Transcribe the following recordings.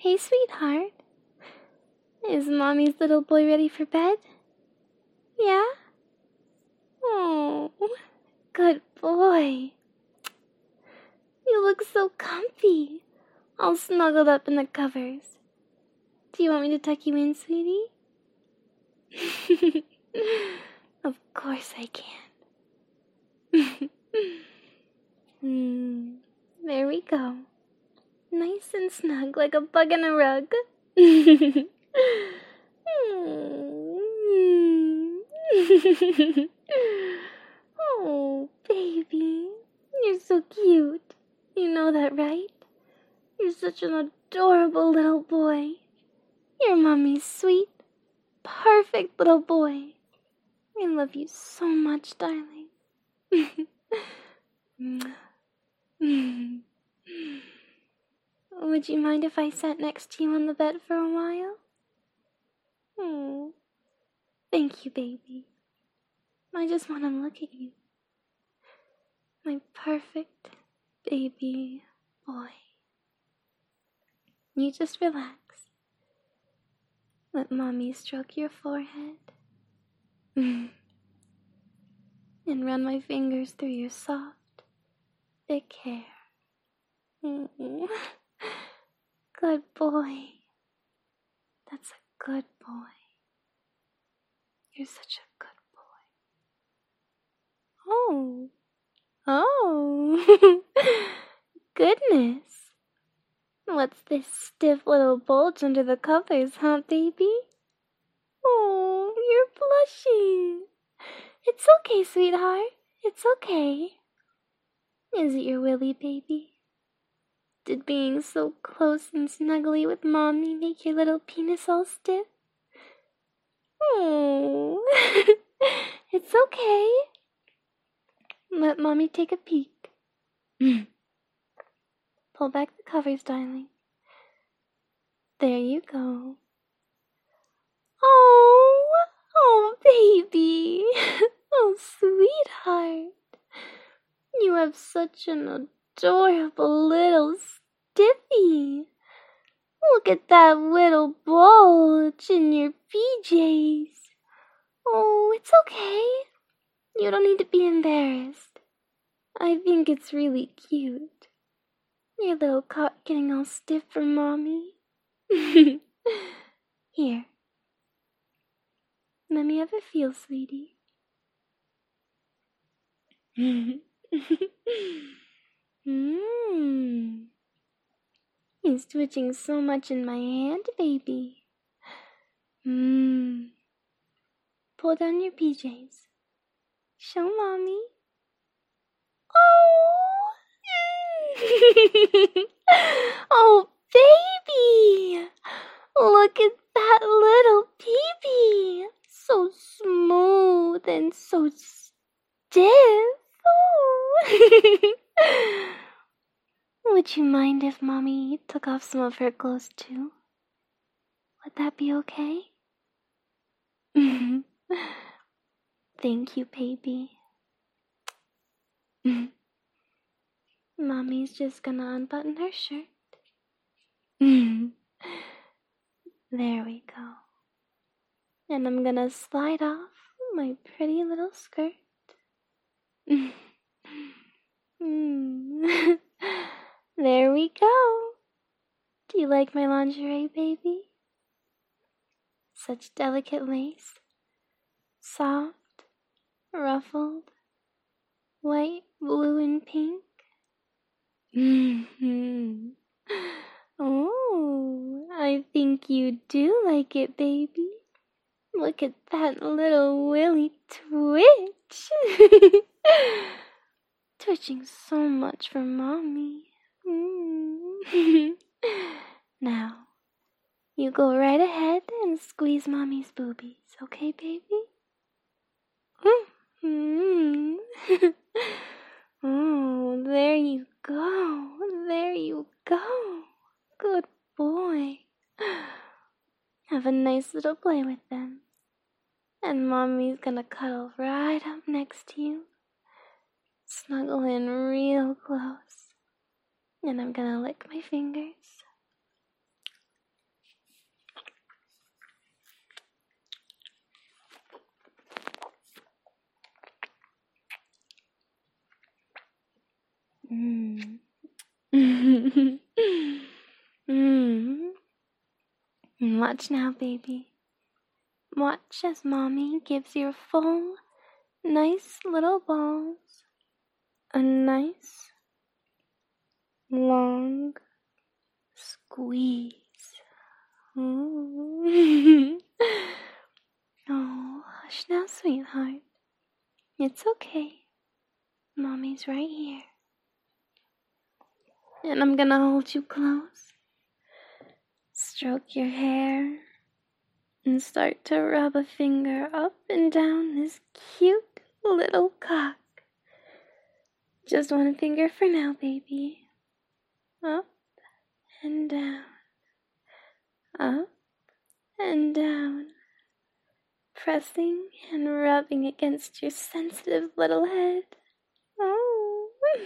Hey, sweetheart. Is Mommy's little boy ready for bed? Yeah? Oh, good boy. You look so comfy, all snuggled up in the covers. Do you want me to tuck you in, sweetie? Of course I can. There we go. Nice and snug like a bug in a rug. Oh, baby. You're so cute. You know that, right? You're such an adorable little boy. You're Mommy's sweet, perfect little boy. I love you so much, darling. Would you mind if I sat next to you on the bed for a while? Oh, thank you, baby. I just want to look at you. My perfect baby boy. You just relax. Let Mommy stroke your forehead. And run my fingers through your soft, thick hair. Good boy. That's a good boy. You're such a good boy. Oh. Goodness. What's this stiff little bulge under the covers, huh, baby? Oh, you're blushing. It's okay, sweetheart. It's okay. Is it your willy, baby? Did being so close and snuggly with Mommy make your little penis all stiff? Oh, it's okay. Let Mommy take a peek. Pull back the covers, darling. There you go. Oh, baby. Oh, sweetheart. You have such an adorable little stiffy. Look at that little bulge in your PJs. Oh, it's okay. You don't need to be embarrassed. I think it's really cute. Your little cock getting all stiff for Mommy. Here. Let me have a feel, sweetie. He's twitching so much in my hand, baby. Pull down your PJs. Show Mommy. Oh! Oh, baby! Look at that little peepee. So smooth and so stiff. Oh. Would you mind if Mommy took off some of her clothes too? Would that be okay? Thank you, baby. Mommy's just gonna unbutton her shirt. There we go. And I'm gonna slide off my pretty little skirt. There we go. Do you like my lingerie, baby? Such delicate lace. Soft, ruffled, white, blue, and pink. Oh, I think you do like it, baby. Look at that little willy twitch. Twitching so much for Mommy. Now, you go right ahead and squeeze Mommy's boobies, okay, baby? Oh, there you go. There you go. Good boy. Have a nice little play with them. And Mommy's gonna cuddle right up next to you. Snuggle in real close. And I'm gonna lick my fingers. Watch now, baby. Watch as Mommy gives your full, nice little balls a nice, long squeeze. Ooh. Oh, hush now, sweetheart. It's okay. Mommy's right here. And I'm gonna hold you close, stroke your hair, and start to rub a finger up and down this cute little cock. Just one finger for now, baby. Up and down. Up and down. Pressing and rubbing against your sensitive little head. Oh.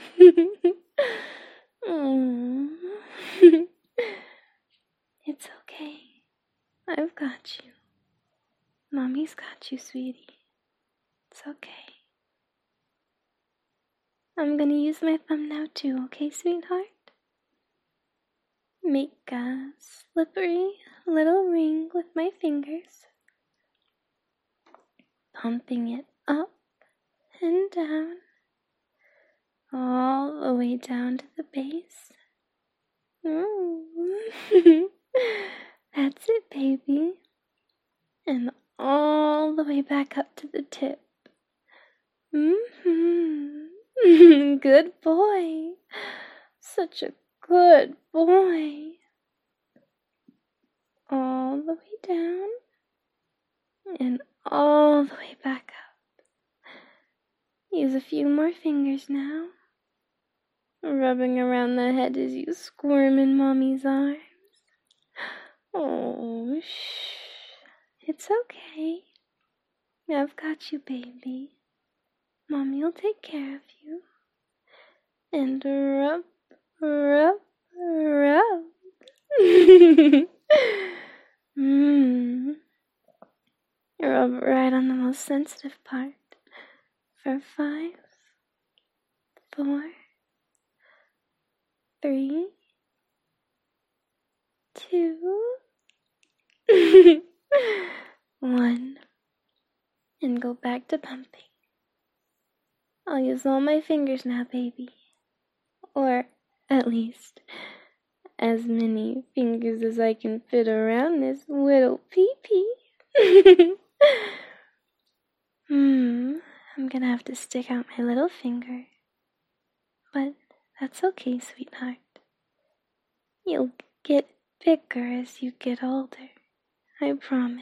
It's okay. I've got you. Mommy's got you, sweetie. It's okay. I'm gonna use my thumb now too, okay, sweetheart? Make a slippery little ring with my fingers. Pumping it up and down. All the way down to the base. That's it, baby. And all the way back up to the tip. Good boy. Such a good boy. All the way down. And all the way back up. Use a few more fingers now. Rubbing around the head as you squirm in Mommy's arms. Oh, shh. It's okay. I've got you, baby. Mommy will take care of you. And rub, rub, rub. Rub right on the most sensitive part. For 5, 4, 3, 2, 1. And go back to pumping. I'll use all my fingers now, baby. Or, at least, as many fingers as I can fit around this little pee-pee. I'm gonna have to stick out my little finger. But that's okay, sweetheart. You'll get bigger as you get older. I promise.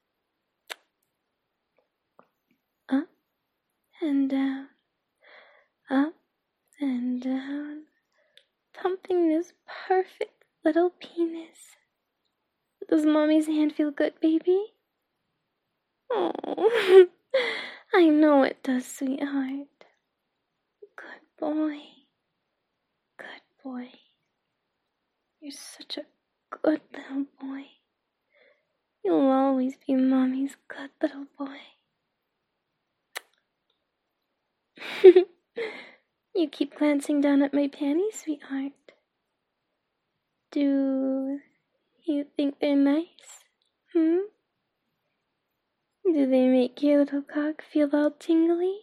Up and down. Up and down. Pumping this perfect little penis. Does Mommy's hand feel good, baby? Oh, I know it does, sweetheart. Good boy. Good boy. You're such a good little boy. You'll always be Mommy's good little boy. You keep glancing down at my panties, sweetheart. Do you think they're nice? Do they make your little cock feel all tingly?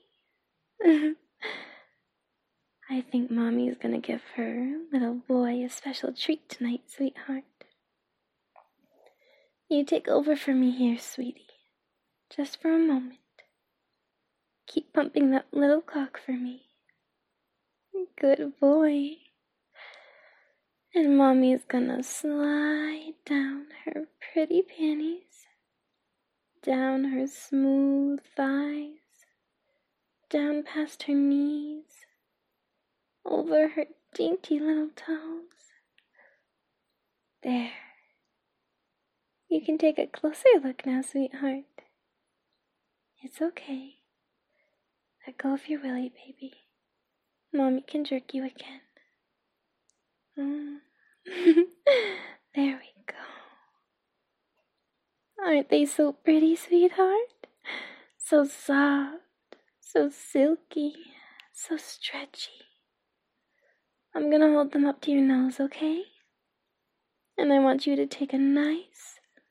I think Mommy's gonna give her little boy a special treat tonight, sweetheart. You take over for me here, sweetie. Just for a moment. Keep pumping that little cock for me. Good boy. And Mommy's gonna slide down her pretty panties, down her smooth thighs, down past her knees, over her dainty little toes. There. You can take a closer look now, sweetheart. It's okay. Let go of your willy, baby. Mommy can jerk you again. There we go. Aren't they so pretty, sweetheart? So soft, so silky, so stretchy. I'm gonna hold them up to your nose, okay? And I want you to take a nice,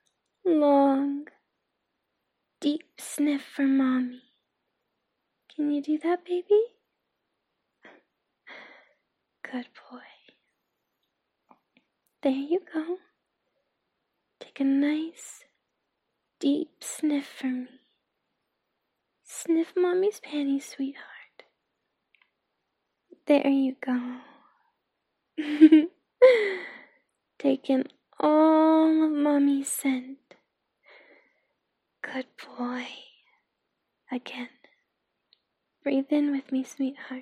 long, deep sniff for Mommy. Can you do that, baby? Good boy. There you go. Take a nice, deep sniff for me. Sniff Mommy's panties, sweetheart. There you go. Take in all of Mommy's scent. Good boy. Again. Breathe in with me, sweetheart.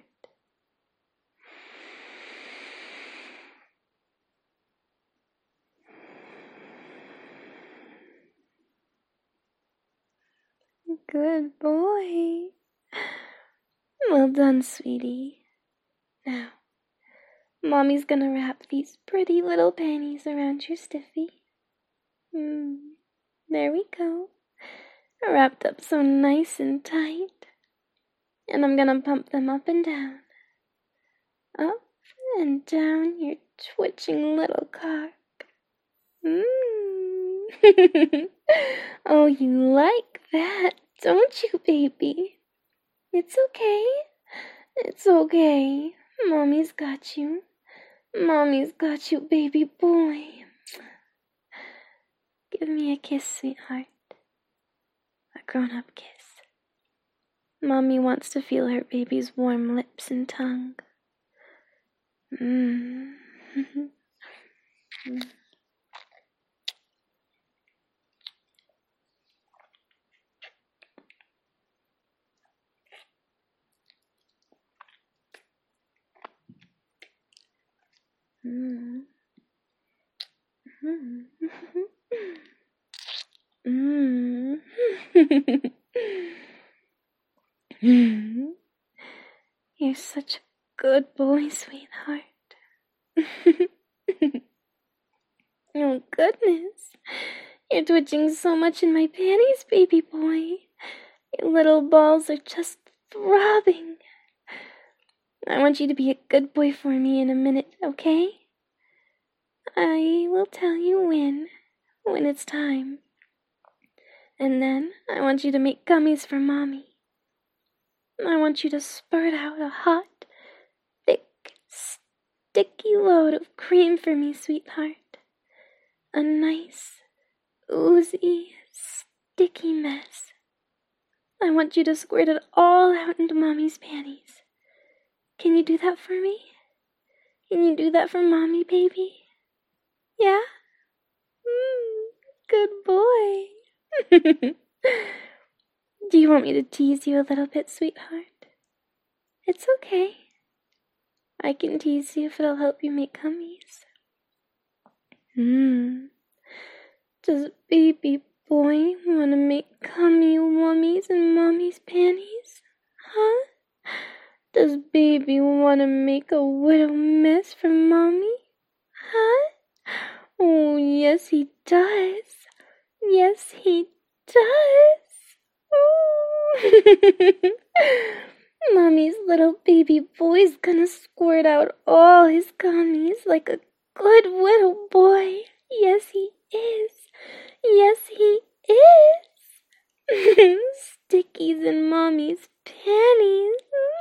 Good boy. Well done, sweetie. Now, Mommy's gonna wrap these pretty little panties around your stiffy. There we go. Wrapped up so nice and tight. And I'm gonna pump them up and down. Up and down your twitching little cock. Oh, you like that, don't you, baby? It's okay. It's okay. Mommy's got you. Mommy's got you, baby boy. Give me a kiss, sweetheart. A grown-up kiss. Mommy wants to feel her baby's warm lips and tongue. You're such a good boy, sweetheart. Oh, goodness. You're twitching so much in my panties, baby boy. Your little balls are just throbbing. I want you to be a good boy for me in a minute, okay? I will tell you when it's time. And then I want you to make gummies for Mommy. I want you to spurt out a hot, thick, sticky load of cream for me, sweetheart. A nice, oozy, sticky mess. I want you to squirt it all out into Mommy's panties. Can you do that for me? Can you do that for Mommy, baby? Yeah? Good boy. Do you want me to tease you a little bit, sweetheart? It's okay. I can tease you if it'll help you make gummies. Does baby boy want to make gummy wummies in Mommy's panties? Huh? Does baby want to make a little mess for Mommy? Huh? Oh, yes he does. Yes he does. Mommy's little baby boy's gonna squirt out all his gummies like a good little boy. Yes, he is. Yes, he is. Stickies in Mommy's panties.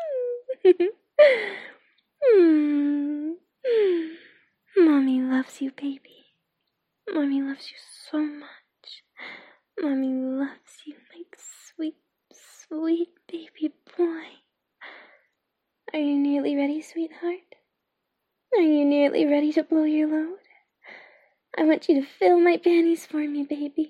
Mommy loves you, baby. Mommy loves you so much. Mommy loves you like sweet, sweet baby boy. Are you nearly ready, sweetheart? Are you nearly ready to blow your load? I want you to fill my panties for me, baby.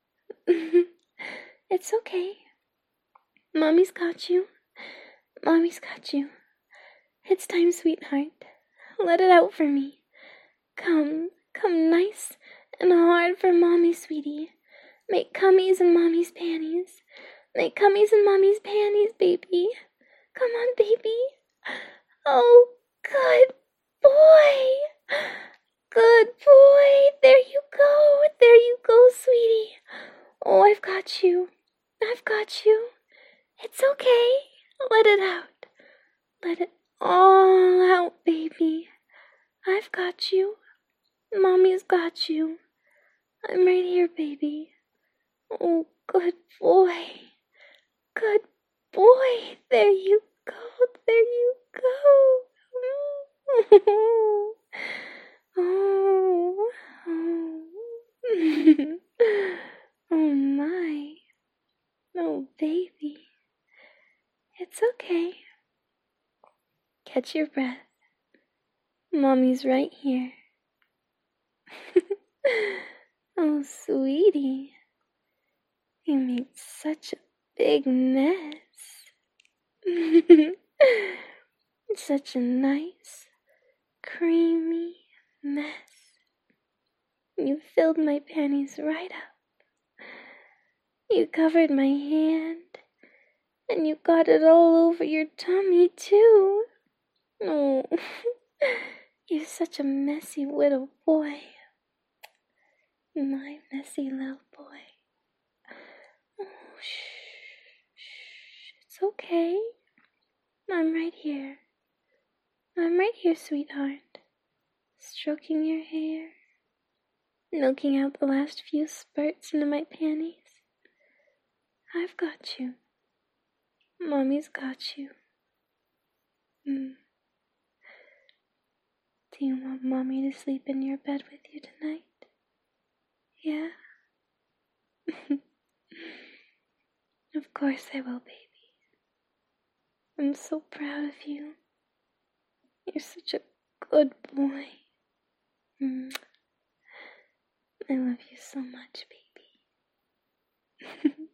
It's okay. Mommy's got you. Mommy's got you. It's time, sweetheart. Let it out for me. Come nice and hard for Mommy, sweetie. Make cummies in Mommy's panties. Make cummies in Mommy's panties, baby. Come on, baby. Oh, good boy. Good boy. There you go. There you go, sweetie. Oh, I've got you. I've got you. It's okay. Let it out. Let it all out, baby. I've got you. Mommy's got you. I'm right here, baby. Oh, good boy. Good boy. There you go. There you go. Oh, oh. Oh my. Oh, baby. It's okay. Catch your breath. Mommy's right here. Oh, sweetie. You made such a big mess. Such a nice, creamy mess. You filled my panties right up. You covered my hand. And you got it all over your tummy, too. Oh, you're such a messy little boy. My messy little boy. Oh, shh. It's okay. I'm right here. I'm right here, sweetheart. Stroking your hair. Milking out the last few spurts into my panties. I've got you. Mommy's got you. Do you want Mommy to sleep in your bed with you tonight? Yeah? Of course I will, baby. I'm so proud of you. You're such a good boy. I love you so much, baby.